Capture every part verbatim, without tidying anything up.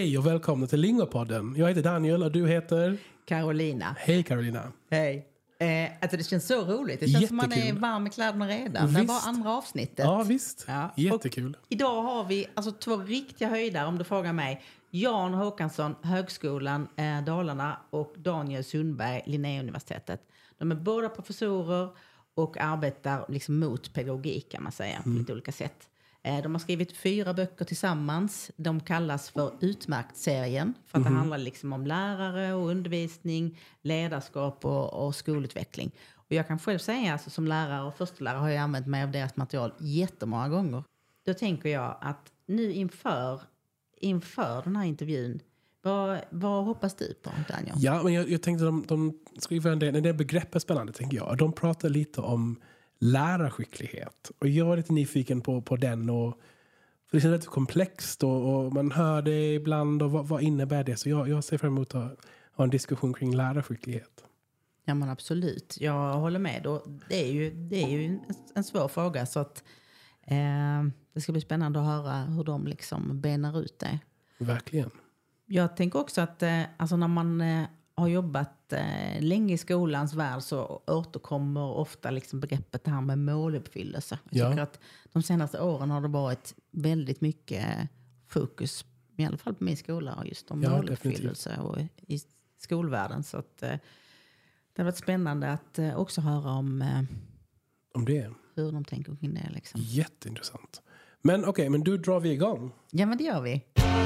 Hej och välkomna till Lingopodden. Jag heter Daniel och du heter? Carolina. Hej Carolina. Hej. Eh, alltså det känns så roligt. Det känns Jättekul. Som man är varm i kläderna redan. Visst. Det var andra avsnittet. Ja visst. Ja. Jättekul. Och idag har vi alltså två riktiga höjdare om du frågar mig. Jan Håkansson, Högskolan eh, Dalarna och Daniel Sundberg, Linnéuniversitetet. De är båda professorer och arbetar liksom mot pedagogik kan man säga mm. på lite olika sätt. De har skrivit fyra böcker tillsammans. De kallas för Utmärkt-serien. För att mm-hmm. det handlar liksom om lärare och undervisning, ledarskap och, och skolutveckling. Och jag kan själv säga, alltså, som lärare och förstelärare har jag använt mig av deras material jättemånga gånger. Då tänker jag att nu inför, inför den här intervjun, vad, vad hoppas du på, Daniel? Ja, men jag, jag tänkte att de, de skriver en del, det begreppet är spännande, tänker jag. De pratar lite om lärarskicklighet. Och jag är lite nyfiken på, på den. Och, för det känns lite komplext och, och man hör det ibland. Och vad, vad innebär det? Så jag, jag ser fram emot att ha en diskussion kring lärarskicklighet. Ja men absolut. Jag håller med. Och det är ju, det är ju en, en svår fråga. Så att eh, det ska bli spännande att höra hur de liksom benar ut det. Verkligen. Jag tänker också att eh, alltså när man eh, har jobbat eh, länge i skolans värld så återkommer ofta liksom begreppet det här med måluppfyllelse. Jag tycker ja. att de senaste åren har det varit väldigt mycket fokus, i alla fall på min skola, just om ja, måluppfyllelse definitivt. Och i skolvärlden. Så att, eh, det har varit spännande att eh, också höra om, eh, om det. Hur de tänker kring det. Liksom. Jätteintressant. Men okej, okay, men du drar vi igång. Ja, men det gör vi.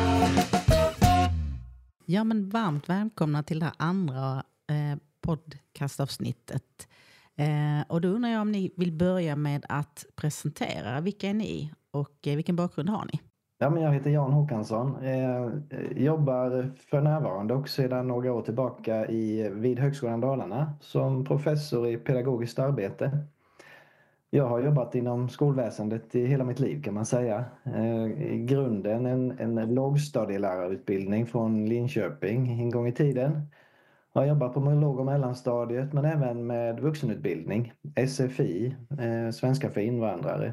Ja, men varmt välkomna till det här andra eh, podcastavsnittet. Eh, och då undrar jag om ni vill börja med att presentera. Vilka är ni och eh, vilken bakgrund har ni? Ja, men jag heter Jan Håkansson. Eh, jobbar för närvarande och sedan några år tillbaka i, vid Högskolan Dalarna som professor i pedagogiskt arbete. Jag har jobbat inom skolväsendet i hela mitt liv kan man säga. Eh, I grunden en, en lågstadielärarutbildning från Linköping en gång i tiden. Jag har jobbat på låg- och mellanstadiet men även med vuxenutbildning, S F I, eh, svenska för invandrare.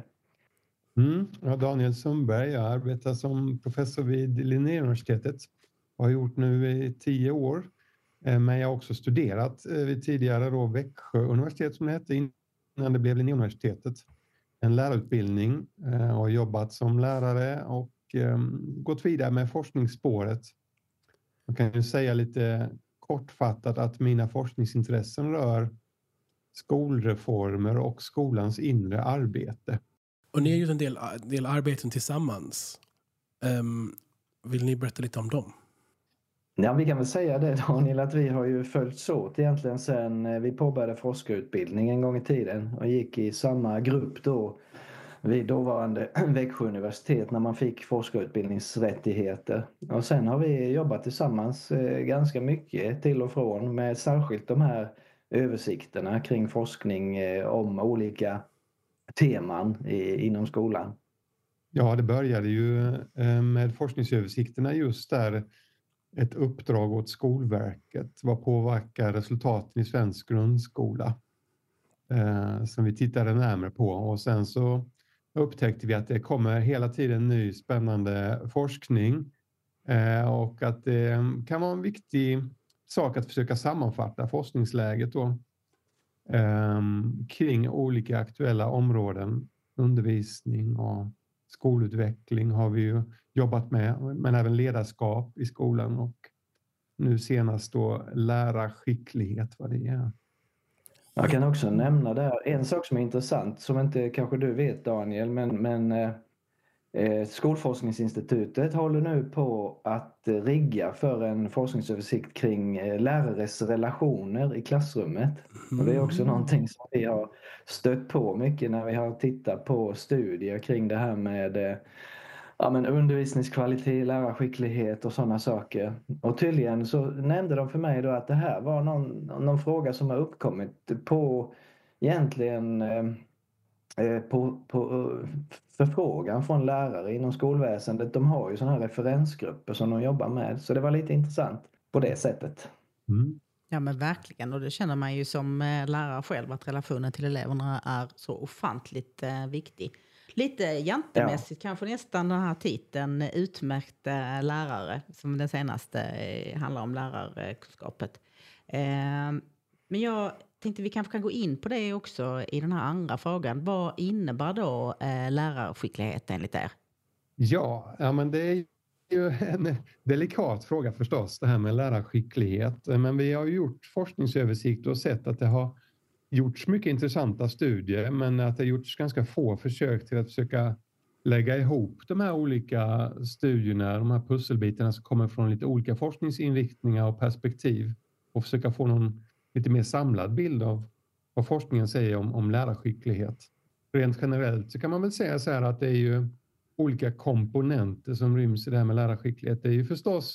Mm, jag är Daniel Sundberg, jag arbetar som professor vid Linnéuniversitetet och har gjort nu i tio år. Eh, men jag har också studerat eh, vid tidigare då Växjö universitet som det hette innan det blev Linnéuniversitetet. En lärarutbildning eh, och jobbat som lärare och eh, gått vidare med forskningsspåret. Jag kan ju säga lite kortfattat att mina forskningsintressen rör skolreformer och skolans inre arbete. Och ni har gjort en del, del arbeten tillsammans. Um, vill ni berätta lite om dem? Ja, vi kan väl säga det Daniel att vi har ju följts åt egentligen sedan vi påbörjade forskarutbildning en gång i tiden och gick i samma grupp då vid dåvarande Växjö universitet när man fick forskarutbildningsrättigheter. Och sen har vi jobbat tillsammans ganska mycket till och från med särskilt de här översikterna kring forskning om olika teman i, inom skolan. Ja, det började ju med forskningsöversikterna just där ett uppdrag åt Skolverket. Vad påverkar resultaten i svensk grundskola? Eh, som vi tittade närmare på. Och sen så upptäckte vi att det kommer hela tiden ny spännande forskning. Eh, och att det kan vara en viktig sak att försöka sammanfatta forskningsläget då. Eh, kring olika aktuella områden. Undervisning och skolutveckling har vi ju jobbat med, men även ledarskap i skolan och nu senast då lärarskicklighet, vad det är. Jag kan också nämna där en sak som är intressant som inte kanske du vet Daniel, men, men eh, Skolforskningsinstitutet håller nu på att rigga för en forskningsöversikt kring eh, lärares relationer i klassrummet. Och det är också någonting som vi har stött på mycket när vi har tittat på studier kring det här med eh, ja, men undervisningskvalitet, lärarskicklighet och sådana saker. Och tydligen så nämnde de för mig då att det här var någon, någon fråga som har uppkommit på egentligen eh, på, på förfrågan från lärare inom skolväsendet. De har ju sådana här referensgrupper som de jobbar med. Så det var lite intressant på det sättet. Mm. Ja men verkligen, och det känner man ju som eh, lärare själv att relationen till eleverna är så ofantligt eh, viktig. Lite jantemässigt ja. Kanske nästan den här titeln utmärkt eh, lärare som den senaste eh, handlar om lärarkunskapet. Eh, men jag tänkte vi kanske kan gå in på det också i den här andra frågan. Vad innebär då eh, lärarskicklighet enligt er? Ja, ja men det är ju en delikat fråga förstås, det här med lärarskicklighet. Men vi har gjort forskningsöversikt och sett att det har gjorts mycket intressanta studier, men att det har gjorts ganska få försök till att försöka lägga ihop de här olika studierna, de här pusselbitarna som kommer från lite olika forskningsinriktningar och perspektiv, och försöka få någon lite mer samlad bild av vad forskningen säger om, om lärarskicklighet. Rent generellt så kan man väl säga så här att det är ju olika komponenter som ryms i det här med lärarskicklighet. Det är ju förstås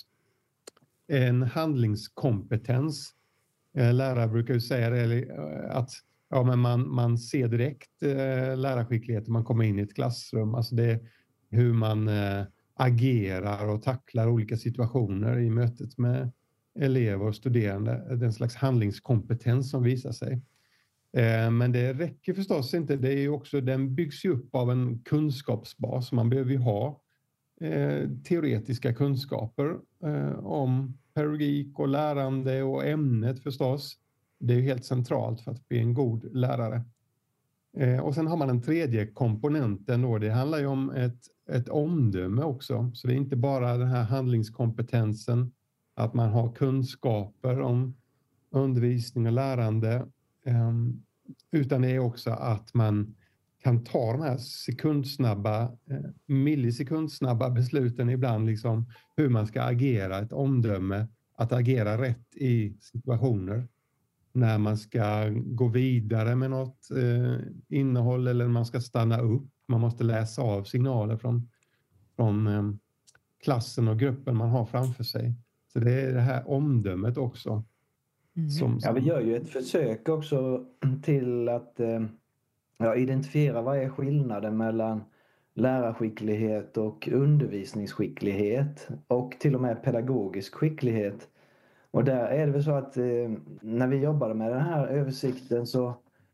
en handlingskompetens. Lärare brukar ju säga det, att ja, men man, man ser direkt eh, lärarskicklighet när man kommer in i ett klassrum. Alltså det är hur man eh, agerar och tacklar olika situationer i mötet med elever och studerande. Den slags handlingskompetens som visar sig. Eh, men det räcker förstås inte. Det är ju också, den byggs ju upp av en kunskapsbas. Man behöver ju ha eh, teoretiska kunskaper eh, om pedagogik och lärande och ämnet förstås. Det är ju helt centralt för att bli en god lärare. Eh, och sen har man den tredje komponenten då. Det handlar ju om ett, ett omdöme också. Så det är inte bara den här handlingskompetensen, att man har kunskaper om undervisning och lärande. Eh, utan det är också att man kan ta de här sekundsnabba, eh, millisekundsnabba besluten ibland, liksom hur man ska agera, ett omdöme, att agera rätt i situationer. När man ska gå vidare med något eh, innehåll eller man ska stanna upp. Man måste läsa av signaler från, från eh, klassen och gruppen man har framför sig. Så det är det här omdömet också. Mm. Som, som... Ja, vi gör ju ett försök också till att eh, ja, identifiera vad är skillnaden mellan lärarskicklighet och undervisningsskicklighet och till och med pedagogisk skicklighet. Och där är det väl så att eh, när vi jobbade med den här översikten så,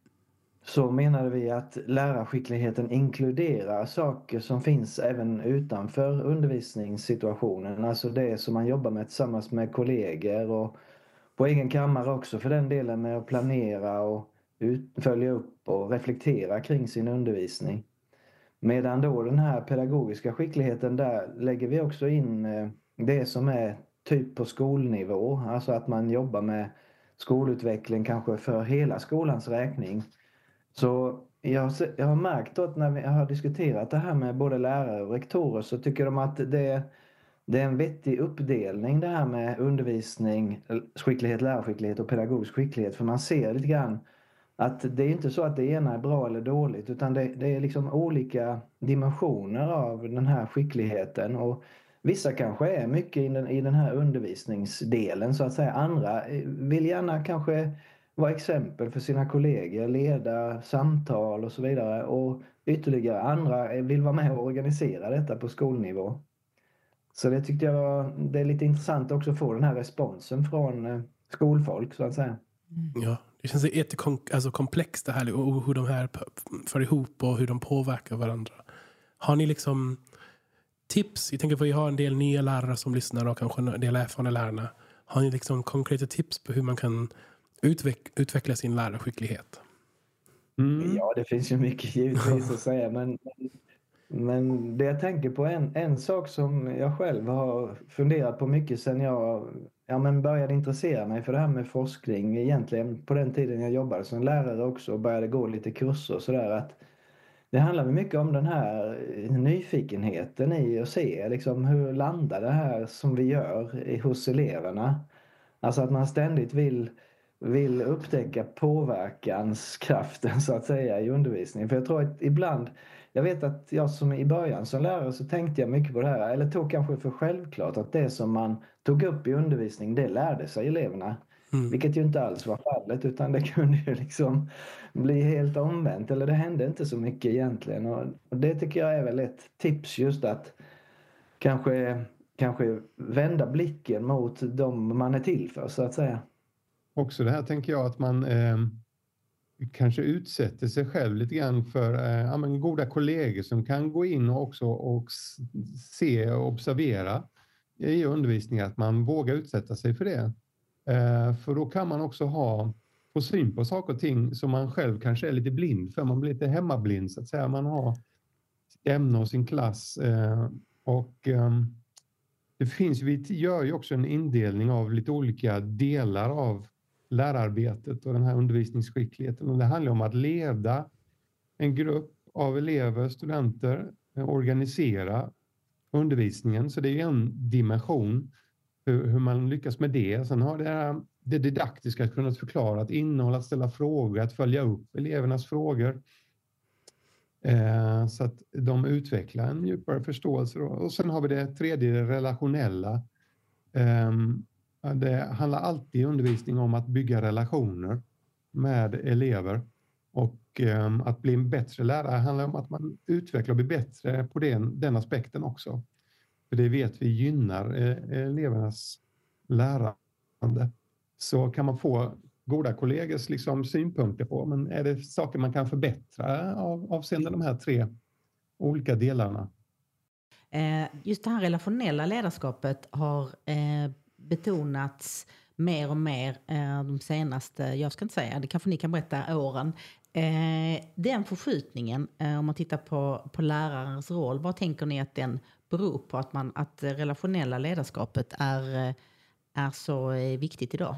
så menade vi att lärarskickligheten inkluderar saker som finns även utanför undervisningssituationen. Alltså det som man jobbar med tillsammans med kollegor och på egen kammare också för den delen, med att planera och ut, följa upp och reflektera kring sin undervisning. Medan då den här pedagogiska skickligheten, där lägger vi också in eh, det som är typ på skolnivå, alltså att man jobbar med skolutveckling kanske för hela skolans räkning. Så jag, jag har märkt att när vi har diskuterat det här med både lärare och rektorer, så tycker de att det, det är en vettig uppdelning det här med undervisning, skicklighet, lärarskicklighet och pedagogisk skicklighet. För man ser lite grann att det är inte så att det ena är bra eller dåligt, utan det, det är liksom olika dimensioner av den här skickligheten. Och vissa kanske är mycket i den, i den här undervisningsdelen så att säga. Andra vill gärna kanske vara exempel för sina kollegor, leda samtal och så vidare. Och ytterligare andra vill vara med och organisera detta på skolnivå. Så det tyckte jag var, det är lite intressant också att få den här responsen från skolfolk så att säga. Ja, det känns jättekomplext alltså komplext det här och hur de här för ihop och hur de påverkar varandra. Har ni liksom tips? Jag tänker på att vi har en del nya lärare som lyssnar och kanske en del erfarna lärarna. Har ni liksom konkreta tips på hur man kan utveck- utveckla sin lärarskicklighet? Mm. Ja, det finns ju mycket givetvis att säga, men, men det jag tänker på en, en sak som jag själv har funderat på mycket sedan jag ja, men började intressera mig för det här med forskning, egentligen på den tiden jag jobbade som lärare också och började gå lite kurser och sådär, att det handlar mycket om den här nyfikenheten i att se liksom, hur landar det här som vi gör hos eleverna. Alltså att man ständigt vill, vill upptäcka påverkanskraften så att säga i undervisningen. För jag tror att ibland, jag vet att jag som i början som lärare så tänkte jag mycket på det här, eller tog kanske för självklart att det som man tog upp i undervisning, det lärde sig eleverna. Mm. Vilket ju inte alls var fallet, utan det kunde ju liksom bli helt omvänt. Eller det hände inte så mycket egentligen. Och, och det tycker jag är väl ett tips, just att kanske, kanske vända blicken mot dem man är till för så att säga. också det här tänker jag att man eh, kanske utsätter sig själv lite grann för eh, ja, men goda kollegor som kan gå in och också och se och observera i undervisningen, att man vågar utsätta sig för det. Eh, för då kan man också ha få syn på saker och ting som man själv kanske är lite blind för. Man blir lite hemmablind så att säga. Man har ämne och sin klass. Eh, och eh, det finns, vi gör ju också en indelning av lite olika delar av lärarbetet och den här undervisningsskickligheten. Och det handlar om att leda en grupp av elever, studenter, organisera undervisningen. Så det är en dimension hur, hur man lyckas med det. Sen har det här, det didaktiska att kunna förklara, att innehålla, att ställa frågor, att följa upp elevernas frågor. Eh, så att de utvecklar en djupare förståelse. Då. Och sen har vi det tredje, det relationella. Eh, det handlar alltid i undervisning om att bygga relationer med elever. Och eh, att bli en bättre lärare handlar om att man utvecklar och blir bättre på den, den aspekten också. För det vet vi gynnar eh, elevernas lärande. Så kan man få goda kollegors liksom, synpunkter på, men är det saker man kan förbättra av, avseende de här tre olika delarna? Eh, just det här relationella ledarskapet har eh, betonats mer och mer eh, de senaste, jag ska inte säga, det kanske ni kan berätta, åren. Eh, den förskjutningen, eh, om man tittar på, på lärarens roll, vad tänker ni att den beror på, att, man, att det relationella ledarskapet är, är så viktigt idag?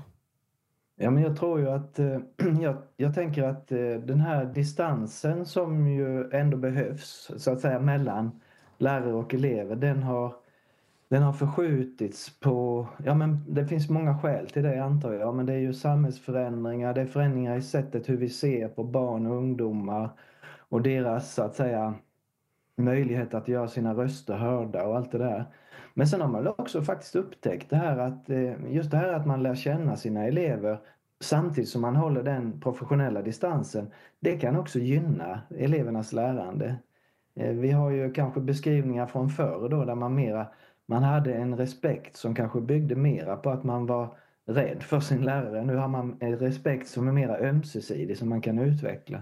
Ja, men jag tror ju att, jag, jag tänker att den här distansen som ju ändå behövs så att säga mellan lärare och elever, den har, den har förskjutits på, ja men det finns många skäl till det antar jag, men det är ju samhällsförändringar, det är förändringar i sättet hur vi ser på barn och ungdomar och deras så att säga möjlighet att göra sina röster hörda och allt det där. Men sen har man också faktiskt upptäckt det här att just det här att man lär känna sina elever samtidigt som man håller den professionella distansen, det kan också gynna elevernas lärande. Vi har ju kanske beskrivningar från förr då där man mera, man hade en respekt som kanske byggde mera på att man var rädd för sin lärare. Nu har man en respekt som är mera ömsesidig som man kan utveckla.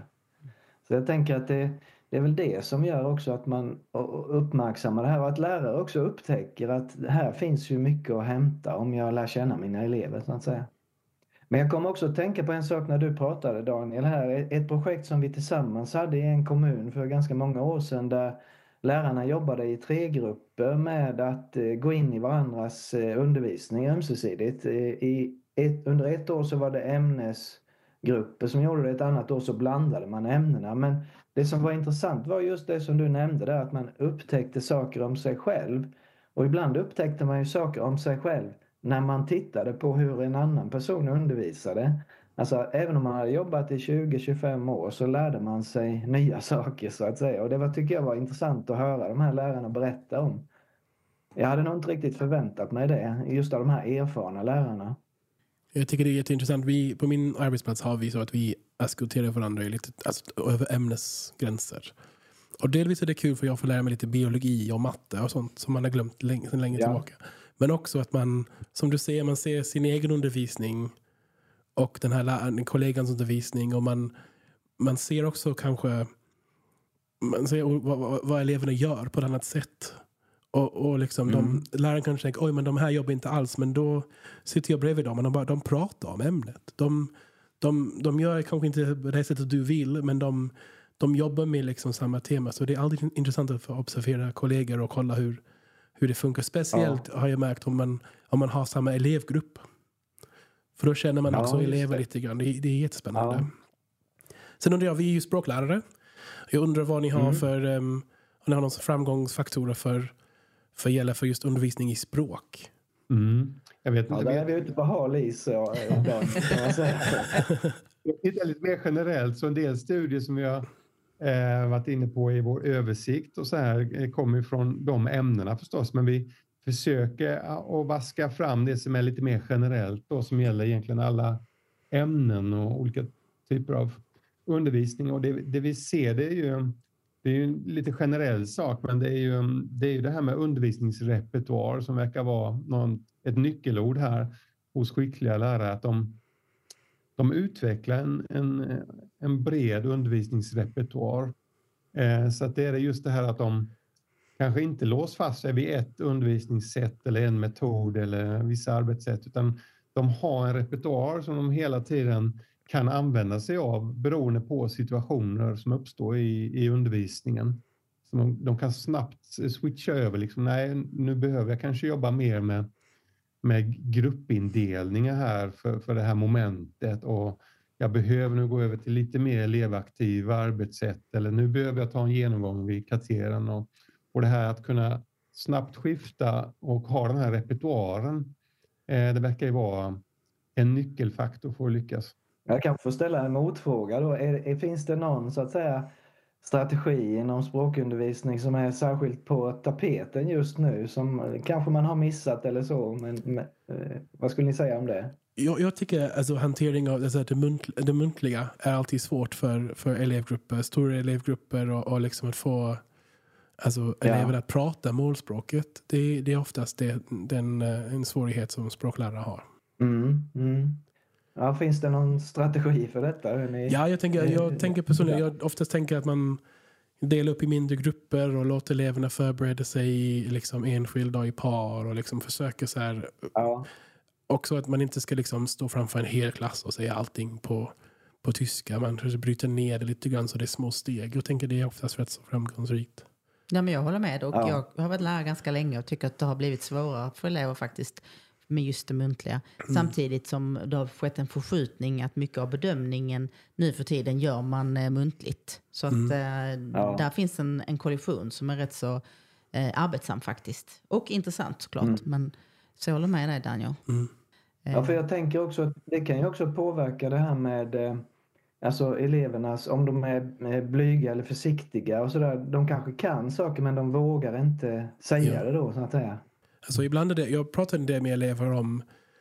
Så jag tänker att det Det är väl det som gör också att man uppmärksammar det här och att lärare också upptäcker att här finns ju mycket att hämta om jag lär känna mina elever så att säga. Men jag kommer också att tänka på en sak när du pratade, Daniel, här. Ett projekt som vi tillsammans hade i en kommun för ganska många år sedan där lärarna jobbade i tre grupper med att gå in i varandras undervisning ömsesidigt. I ett, under ett år så var det ämnesgrupper som gjorde det, ett annat år så blandade man ämnena. Men det som var intressant var just det som du nämnde där, att man upptäckte saker om sig själv. Och ibland upptäckte man ju saker om sig själv när man tittade på hur en annan person undervisade. Alltså även om man hade jobbat i tjugo till tjugofem år så lärde man sig nya saker så att säga. Och det var, tycker jag var intressant att höra de här lärarna berätta om. Jag hade nog inte riktigt förväntat mig det, just av de här erfarna lärarna. Jag tycker det är jätteintressant. Vi, på min arbetsplats har vi så att vi eskorterar varandra lite, alltså, över ämnesgränser. Och delvis är det kul för jag får lära mig lite biologi och matte och sånt som man har glömt länge, sedan länge ja. tillbaka. Men också att man, som du säger, man ser sin egen undervisning och den här läraren, kollegans undervisning och man, man ser också kanske man ser vad, vad, vad eleverna gör på ett annat sätt. Och, och liksom mm. de, läraren kanske tänker, oj men de här jobbar inte alls, men då sitter jag bredvid dem och de, bara, de pratar om ämnet. De, de, de gör kanske inte på det sättet du vill, men de, de jobbar med liksom samma tema. Så det är alltid intressant att få observera kollegor och kolla hur, hur det funkar. Speciellt ja. har jag märkt om man, om man har samma elevgrupp. För då känner man ja, också elever lite grann. Det, det är jättespännande. Ja. Sen undrar jag, vi är ju språklärare. Jag undrar vad ni har mm. för um, om ni har någon framgångsfaktorer för för gälla för just undervisning i språk. Mm. Jag vet inte. Ja, där är vi ute på hal is. Jag tittar lite mer generellt, så en del studier som vi har eh, varit inne på i vår översikt och så här kommer från de ämnena förstås, men vi försöker att vaska fram det som är lite mer generellt då, som gäller egentligen alla ämnen och olika typer av undervisning. Och det, det vi ser, det är ju Det är ju en lite generell sak, men det är ju det, är ju det här med undervisningsrepertoar som verkar vara någon, ett nyckelord här hos skickliga lärare. Att de, de utvecklar en, en, en bred undervisningsrepertoar. Eh, så att det är just det här att de kanske inte lås fast sig vid ett undervisningssätt eller en metod eller vissa arbetssätt, utan de har en repertoar som de hela tiden kan använda sig av beroende på situationer som uppstår i, i undervisningen. Så de, de kan snabbt switcha över, liksom, nej, nu behöver jag kanske jobba mer med, med gruppindelningar här för, för det här momentet, och jag behöver nu gå över till lite mer elevaktiva arbetssätt, eller nu behöver jag ta en genomgång vid katedern. Och, och det här att kunna snabbt skifta och ha den här repertoaren, eh, det verkar ju vara en nyckelfaktor för att lyckas. Jag kan få ställa en motfråga då. Är, är, finns det någon så att säga strategi inom språkundervisning som är särskilt på tapeten just nu, som kanske man har missat eller så? Men, men eh, vad skulle ni säga om det? Jag, jag tycker alltså hantering av alltså, det, munt, det muntliga är alltid svårt för, för elevgrupper, stora elevgrupper, och, och liksom att få alltså, eleverna ja. att prata målspråket. Det, det är oftast det, den, en svårighet som språklärare har. Mm, mm. Ja, finns det någon strategi för detta? Ni, ja, jag tänker, jag tänker personligen, jag oftast tänker att man delar upp i mindre grupper och låter eleverna förbereda sig liksom enskilda och i par, och liksom försöker så här. Ja. Också att man inte ska liksom stå framför en hel klass och säga allting på, på tyska. Man kanske bryter ner det lite grann så det är små steg. Jag tänker det är oftast rätt så framgångsrikt. Ja, men jag håller med. Och Ja. Jag har varit lärare ganska länge och tycker att det har blivit svårare för elever faktiskt med just det muntliga. Mm. Samtidigt som det har skett en förskjutning att mycket av bedömningen nu för tiden gör man eh, muntligt. Så att Mm. eh, Ja. där finns en, en kollision som är rätt så eh, arbetsam faktiskt. Och intressant såklart. Mm. Men så jag håller med dig, Daniel. Mm. Ja, för jag tänker också att det kan ju också påverka det här med eh, alltså elevernas, om de är blyga eller försiktiga och sådär. De kanske kan saker men de vågar inte säga Ja. det då, så att säga. Alltså ibland är det, jag pratade det med elever om,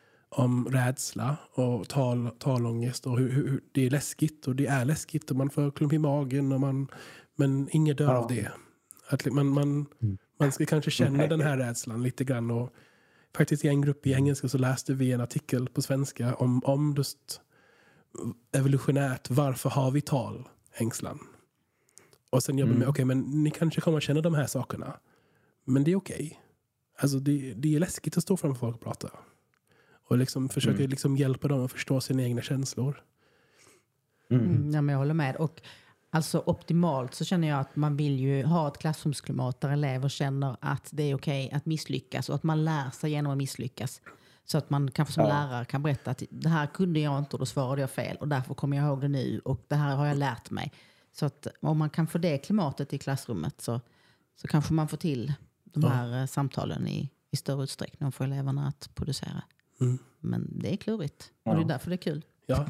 om rädsla och tal, talångest och hur, hur det är läskigt, och det är läskigt och man får klump i magen, och man, men ingen dör Ja. av det. Att man, man, Mm. man ska kanske känna Nej. den här rädslan lite grann, och faktiskt i en grupp i engelska så läste vi en artikel på svenska om, om just evolutionärt, varför har vi tal, ängslan. Och sen jobbade Mm. med, okej, okay, men ni kanske kommer att känna de här sakerna. Men det är okej. Okay. Alltså det, det är läskigt att stå framför folk och prata. Och liksom försöka Mm. liksom hjälpa dem att förstå sina egna känslor. Mm. Mm, ja, men jag håller med. Och alltså optimalt så känner jag att man vill ju ha ett klassrumsklimat där elever känner att det är okej att misslyckas, och att man lär sig genom att misslyckas. Så att man kanske som Ja. lärare kan berätta att det här kunde jag inte och då svarade jag fel, och därför kommer jag ihåg det nu, och det här har jag lärt mig. Så att om man kan få det klimatet i klassrummet så, så kanske man får till de Ja. här eh, samtalen i, i större utsträckning och får eleverna att producera. Mm. Men det är klurigt, Ja. och det är därför det är kul. Ja.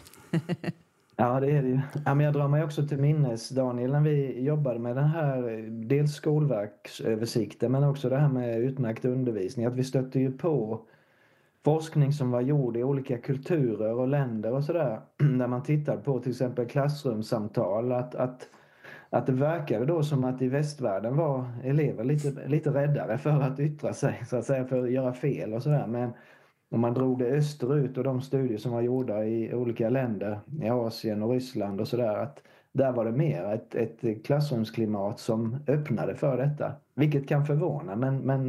Ja, det är det ju. Ja, men jag drar mig också till minnes, Daniel, när vi jobbade med den här dels skolverksöversikten men också det här med utmärkt undervisning. Att vi stötte ju på forskning som var gjord i olika kulturer och länder och sådär. Där man tittar på till exempel klassrumssamtal. Att, att, att det verkade då som att i västvärlden var elever lite, lite räddare för att yttra sig, så att säga, för att göra fel och sådär. Men om man drog det österut och de studier som var gjorda i olika länder, i Asien och Ryssland och sådär, att där var det mer ett, ett klassrumsklimat som öppnade för detta. Vilket kan förvåna, men, men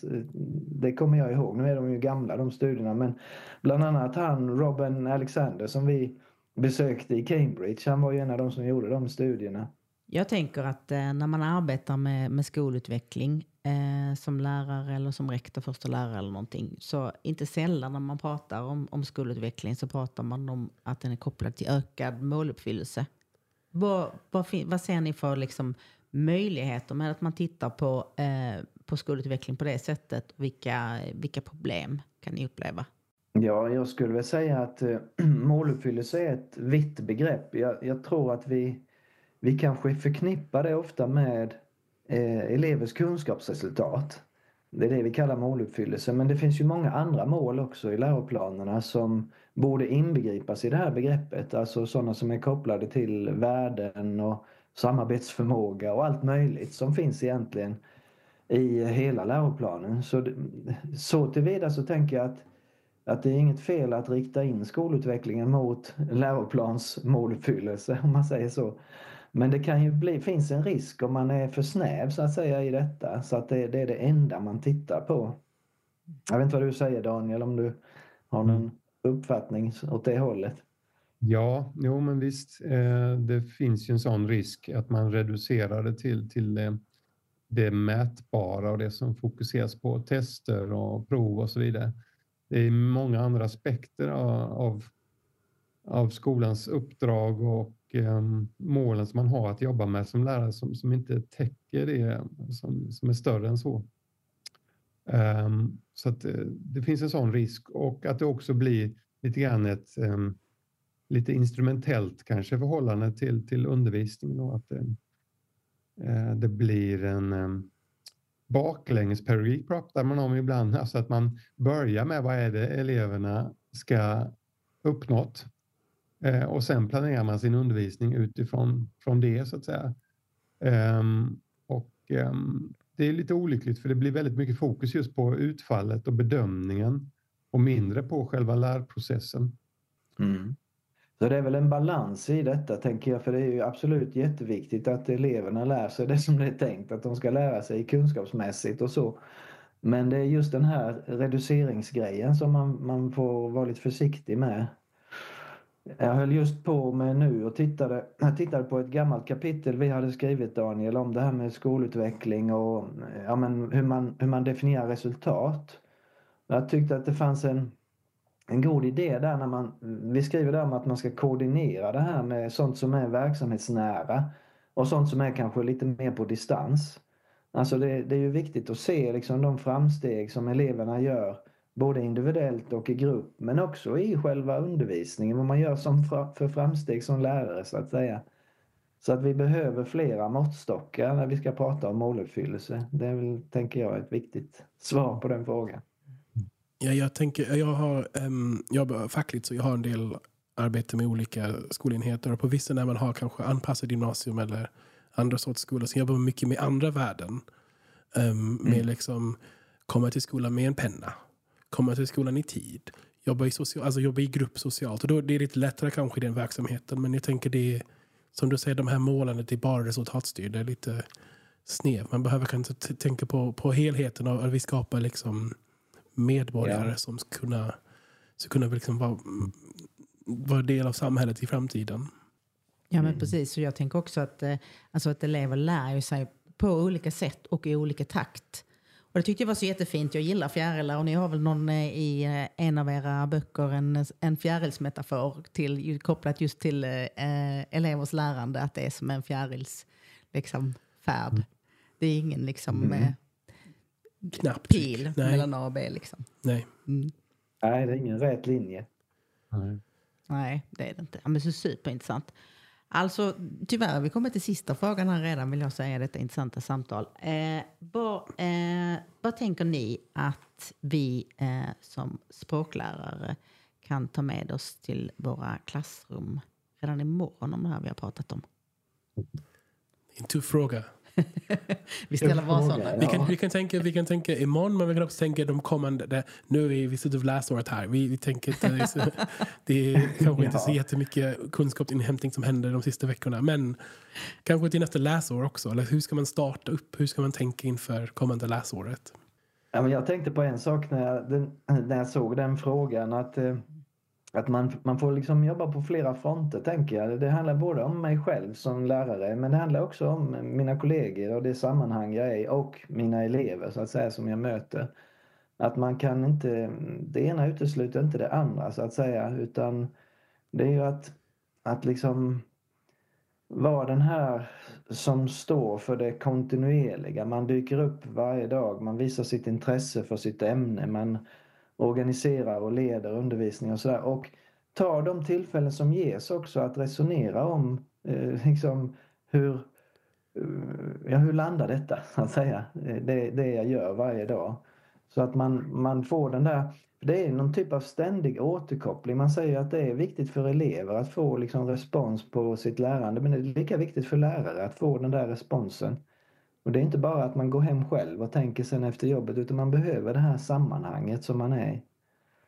det kommer jag ihåg. Nu är de ju gamla, de studierna. Men bland annat han, Robin Alexander, som vi besökte i Cambridge, han var ju en av de som gjorde de studierna. Jag tänker att eh, när man arbetar med, med skolutveckling eh, som lärare eller som rektor, första lärare eller någonting, så inte sällan när man pratar om, om skolutveckling så pratar man om att den är kopplad till ökad måluppfyllelse. Vad, vad, vad ser ni för liksom, möjligheter med att man tittar på, eh, på skolutveckling på det sättet? Vilka, vilka problem kan ni uppleva? Ja, jag skulle väl säga att äh, måluppfyllelse är ett vitt begrepp. Jag, jag tror att vi Vi kanske förknippar det ofta med eh, elevers kunskapsresultat. Det är det vi kallar måluppfyllelse. Men det finns ju många andra mål också i läroplanerna som borde inbegripas i det här begreppet. Alltså sådana som är kopplade till värden och samarbetsförmåga och allt möjligt som finns egentligen i hela läroplanen. Så, så tillvida så tänker jag att att det är inget fel att rikta in skolutvecklingen mot läroplansmåluppfyllelse, om man säger så. Men det kan ju bli, finns en risk om man är för snäv så att säga i detta, så att det, det är det enda man tittar på. Jag vet inte vad du säger, Daniel, om du har någon mm. uppfattning åt det hållet. Ja, jo men visst, eh, det finns ju en sån risk att man reducerar det till, till eh, det mätbara och det som fokuseras på tester och prov och så vidare. Det är många andra aspekter av, av skolans uppdrag och eh, målen som man har att jobba med som lärare som, som inte täcker det, som, som är större än så. Um, så att det, det finns en sån risk, och att det också blir lite grann ett um, lite instrumentellt kanske förhållande till, till undervisningen, och att det, uh, det blir en um, baklängespedagogik pratar man om ibland, alltså att man börjar med vad är det eleverna ska uppnått uh, och sen planerar man sin undervisning utifrån från det så att säga. Um, och um, det är lite olyckligt, för det blir väldigt mycket fokus just på utfallet och bedömningen och mindre på själva lärprocessen. Mm. Så det är väl en balans i detta, tänker jag, för det är ju absolut jätteviktigt att eleverna lär sig det som det är tänkt att de ska lära sig kunskapsmässigt och så. Men det är just den här reduceringsgrejen som man, man får vara lite försiktig med. Jag höll just på med nu och tittade, jag tittade på ett gammalt kapitel vi hade skrivit, Daniel, om det här med skolutveckling och ja, men hur, man, hur man definierar resultat. Jag tyckte att det fanns en, en god idé där när man, vi skriver där om att man ska koordinera det här med sånt som är verksamhetsnära och sånt som är kanske lite mer på distans. Alltså det, det är ju viktigt att se liksom de framsteg som eleverna gör, både individuellt och i grupp, men också i själva undervisningen, vad man gör som för framsteg som lärare så att säga. Så att vi behöver flera måttstockar när vi ska prata om måluppfyllelse. Det är väl, tänker jag, ett viktigt svar på den frågan. Ja, jag tänker, jag har um, jobbar fackligt, så jag har en del arbete med olika skolenheter, och på vissa när man har kanske anpassad gymnasium eller andra sorts skolor, så jobbar man mycket med andra värden. Um, med mm. liksom komma till skolan med en penna. Komma till skolan i tid. Jobba i, social, alltså jobba i grupp socialt. Och då det är lite lättare kanske i den verksamheten. Men jag tänker det är, som du säger, de här målen, det är bara resultatstyrt. Det är lite snev. Man behöver kanske t- tänka på, på helheten av att vi skapar liksom medborgare ja. som ska kunna, ska kunna liksom vara, vara del av samhället i framtiden. Ja, men precis. Så jag tänker också att, alltså att elever lär sig på olika sätt och i olika takt. Och det tyckte jag var så jättefint. Jag gillar fjärilar, och ni har väl någon i en av era böcker en, en fjärilsmetafor till, kopplat just till eh, elevers lärande, att det är som en fjärils liksom, färd. Mm. Det är ingen liksom mm. eh, knappt pil mellan A och B liksom. Nej. Mm. Nej, det är ingen rätt linje. Nej, Nej det är det inte. Ja, men så superintressant. Alltså, tyvärr, vi kommer till sista frågan här redan, vill jag säga, detta intressanta samtal. Eh, vad, eh, vad tänker ni att vi eh, som språklärare kan ta med oss till våra klassrum redan imorgon om det här vi har pratat om? En tuff fråga. Vi ställer bara sådana. Vi kan, vi, kan tänka, vi kan tänka imorgon, men vi kan också tänka de kommande. Det, nu är vi i slutet av läsåret här. Vi, vi tänker att det är, så, det är kanske inte så jättemycket kunskapsinhämtning som händer de sista veckorna. Men kanske till nästa läsår också. Eller hur ska man starta upp? Hur ska man tänka inför kommande läsåret? Ja, men jag tänkte på en sak när jag, den, när jag såg den frågan. Att, att man, man får liksom jobba på flera fronter, tänker jag. Det handlar både om mig själv som lärare, men det handlar också om mina kollegor och det sammanhang jag är i, och mina elever så att säga som jag möter. Att man kan inte, det ena utesluter inte det andra så att säga, utan det är ju att, att liksom vara den här som står för det kontinuerliga. Man dyker upp varje dag, man visar sitt intresse för sitt ämne, man organiserar och leder undervisning och sådär. Och tar de tillfällen som ges också att resonera om eh, liksom hur, eh, ja, hur landar detta så att säga. Det, det jag gör varje dag. Så att man, man får den där, det är någon typ av ständig återkoppling. Man säger att det är viktigt för elever att få liksom respons på sitt lärande, men det är lika viktigt för lärare att få den där responsen. Och det är inte bara att man går hem själv och tänker sen efter jobbet, utan man behöver det här sammanhanget som man är i.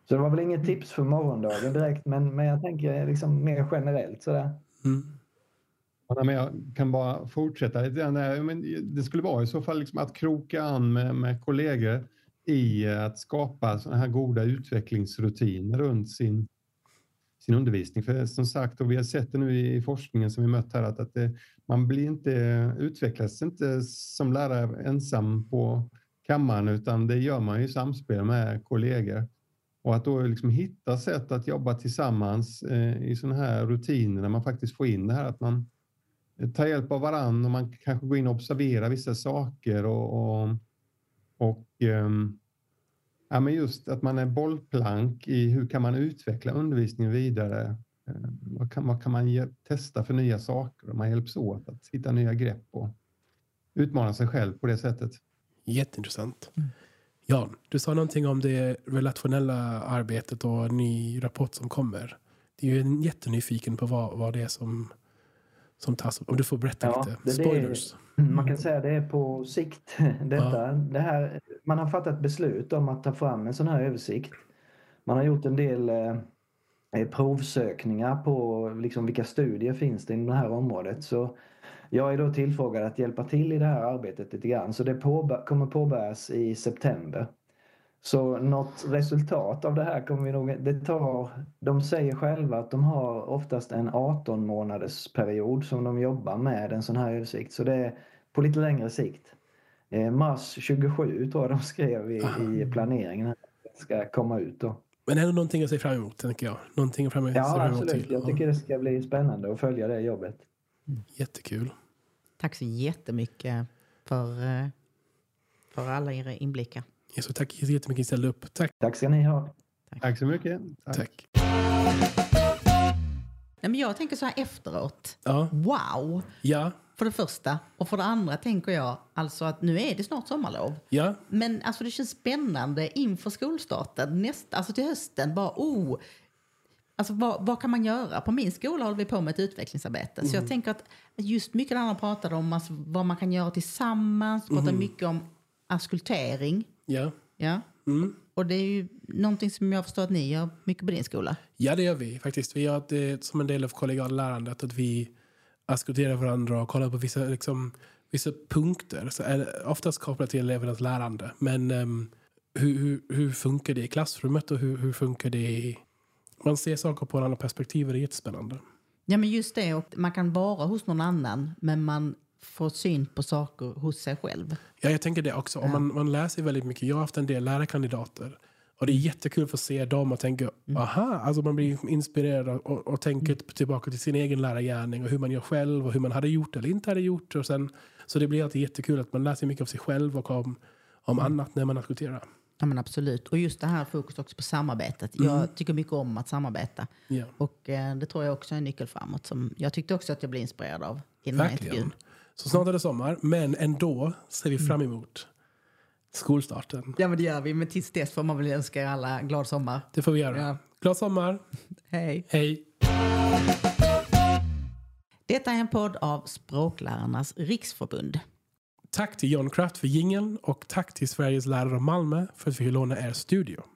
Så det var väl inget tips för morgondagen direkt, men, men jag tänker liksom mer generellt sådär. Mm. Ja, men jag kan bara fortsätta lite grann där. Men det skulle vara i så fall liksom att kroka an med, med kollegor i att skapa sådana här goda utvecklingsrutiner runt sin, sin undervisning. För som sagt, och vi har sett det nu i forskningen som vi mött här, att, att det, man blir inte, utvecklas inte som lärare ensam på kammaren, utan det gör man ju i samspel med kollegor. Och att då liksom hitta sätt att jobba tillsammans eh, i sådana här rutiner där man faktiskt får in det här att man tar hjälp av varann och man kanske går in och observerar vissa saker och, och, och um, ja, men just att man är bollplank i hur kan man utveckla undervisningen vidare. Uh, vad, kan, vad kan man ge, testa för nya saker och man hjälps åt att hitta nya grepp och utmana sig själv på det sättet. Jätteintressant. Mm. Jan, du sa någonting om det relationella arbetet och en ny rapport som kommer. Det är ju en jättenyfiken på vad, vad det är som, som tas upp. Om du får berätta ja, lite. Det, Spoilers. Det är, man kan säga det är på sikt. Detta, ja. det här, man har fattat beslut om att ta fram en sån här översikt. Man har gjort en del eh, provsökningar på liksom, vilka studier finns det i det här området. Så jag är då tillfrågad att hjälpa till i det här arbetet lite grann. Så det påbör- kommer påbörjas i september. Så något resultat av det här kommer vi nog... Det tar, de säger själva att de har oftast en arton månaders period som de jobbar med en sån här översikt. Så det är på lite längre sikt. Eh, mars tjugosju tror jag de skrev i, i planeringen att det ska komma ut då. Men ändå någonting att se fram emot, tänker jag. Någonting fram emot, ja, fram emot absolut. till. Jag tycker det ska bli spännande att följa det jobbet. Jättekul. Tack så jättemycket för, för alla era inblickar. Ja, så tack så jättemycket att ni ställde upp. Tack. Tack ska ni ha. Tack, tack så mycket. Tack. tack. Nej, men jag tänker så här efteråt. Ja. Wow! Ja. För det första. Och för det andra tänker jag alltså att nu är det snart sommarlov. Ja. Men alltså det känns spännande inför skolstarten. Nästa, alltså till hösten. Bara, oh, alltså vad, vad kan man göra? På min skola håller vi på med ett utvecklingsarbete. Mm. Så jag tänker att just mycket när man pratar om alltså, vad man kan göra tillsammans. Pratar mm. mycket om askultering. Ja. Ja. Mm. Och det är ju någonting som jag förstår att ni gör mycket på din skola. Ja, det gör vi faktiskt. Vi gör det som en del av kollegial lärandet att vi askulterar varandra och kollar på vissa, liksom, vissa punkter. Så är det oftast kopplat till elevernas lärande. Men um, hur, hur, hur funkar det i klassrummet och hur, hur funkar det i... Man ser saker på andra perspektiv, det är jättespännande. Ja, men just det. Och man kan vara hos någon annan, men man får syn på saker hos sig själv. Ja, jag tänker det också. Om man, man läser väldigt mycket. Jag har haft en del lärarkandidater. Och det är jättekul för att se dem och tänka, mm. aha, alltså man blir inspirerad och, och tänker mm. tillbaka till sin egen lärargärning och hur man gör själv och hur man hade gjort eller inte hade gjort. Och sen, så det blir alltid jättekul att man läser mycket av sig själv och om, om mm. annat när man diskuterar. Ja, men absolut. Och just det här fokus också på samarbetet. Mm. Jag tycker mycket om att samarbeta. Ja. Och eh, det tror jag också är en nyckel framåt som jag tyckte också att jag blev inspirerad av i den här intervjun. Så snart är det sommar, men ändå ser vi fram emot skolstarten. Ja, men det gör vi. Men tills dess får man väl önska er alla glad sommar. Det får vi göra. Ja. Glad sommar. Hej. Hej. Detta är en podd av Språklärarnas riksförbund. Tack till John Kraft för jingeln och tack till Sveriges lärare Malmö för att vi lånar er studio.